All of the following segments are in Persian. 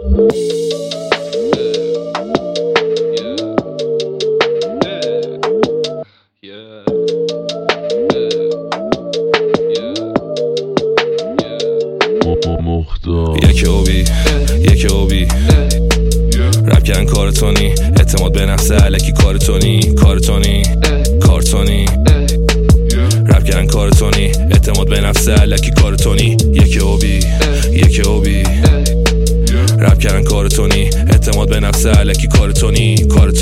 یک اوبی رپ کردن کارتونی، اعتماد به نفس الکی کارتونی رپ کردن کارتونی، اعتماد به نفس الکی کارتونی. یک اوبی رپ کردن کارتونی، اعتماد به نفس الکی کارتونی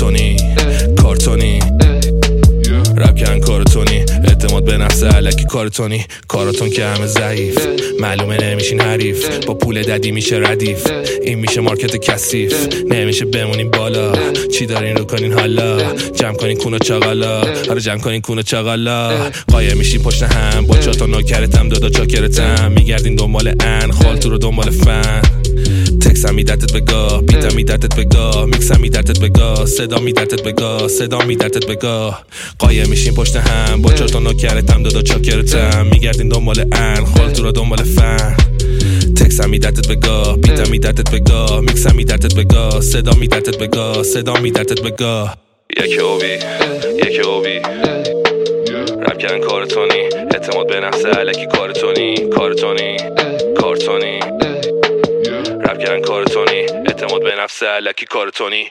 رپ کردن کارتونی، اعتماد به نفس الکی کارتونی. کارتون که همه ضعیف، معلومه نمیشین حریف، با پول ددی میشه ردیف، این میشه مارکت کثیف، نمیشه بمونین بالا. چی دارین رو کنین حالا؟ جمع کنین کونو چاقالا، آره جمع کنین کونو چاقالا. قایم میشین پشت هم با چاتا نوکرتم، دادا چاکرتم، میگردین دنبال خالتو رو دنبال فن. تکسم میدتت بگاه، بیتم میدتت بگاه، میکسم میدتت بگاه، صدا میدتت بگاه. قایم میشین پشت هم با چاتا نوکرتم، دادا چاکرتم، میگردین دنبال خالتو رو دنبال فن. تکسم میدتت بگاه، بیتم میدتت بگاه، میکسم میدتت بگاه، صدا میدتت بگاه. یک اوبی رپ کردن کارتونی، اعتماد به نفس الکی کارتونی رپ کردن کارتونی، اعتماد به نفس الکی کارتونی.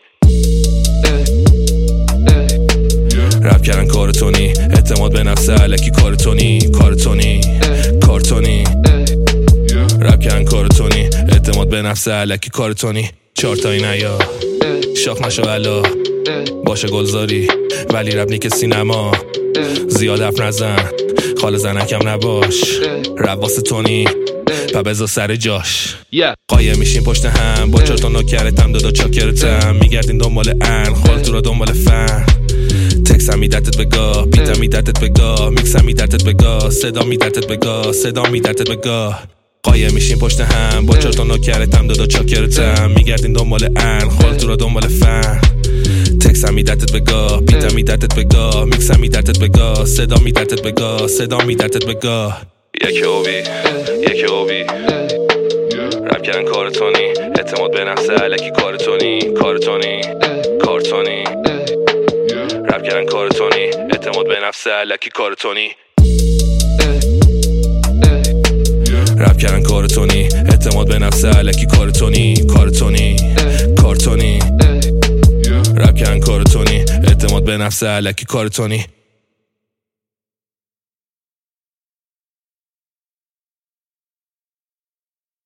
رپ کردن کارتونی، اعتماد به نفس الکی کارتونی رپ کردن کارتونی، اعتماد به نفس الکی کارتونی. چارتایی نیا شاخ نشو علا، باشه گلزاری ولی رپ نیک سینما. زیاد حرف نزن، خال زنکم نباش، رپ واسه تونی و بذار سر جاش. قایم میشین پشت هم با چارتا نوکرتم، دادا چاکرتم، میگردین دنبال خالتو رو دنبال فن. تکسم میدتت بگاه، بیتم میدتت بگاه، میکسم میدتت بگاه، صدا میدتت بگاه. قایم میشین پشت هم با چارتا نوکرتم، دادا چاکرتم، میگردین دنبال خالتو رو دنبال فن. تکسم میدتت بگاه، بیتم میدتت بگاه، میکسم میدتت بگاه، صدا میدتت بگاه. یک اوبی رپ کردن کارتونی، اعتماد به نفس الکی کارتونی رپ کردن کارتونی، اعتماد به نفس الکی کارتونی. رپ کردن کارتونی، اعتماد به نفس الکی کارتونی رپ کردن کارتونی، اعتماد به نفس الکی کارتونی.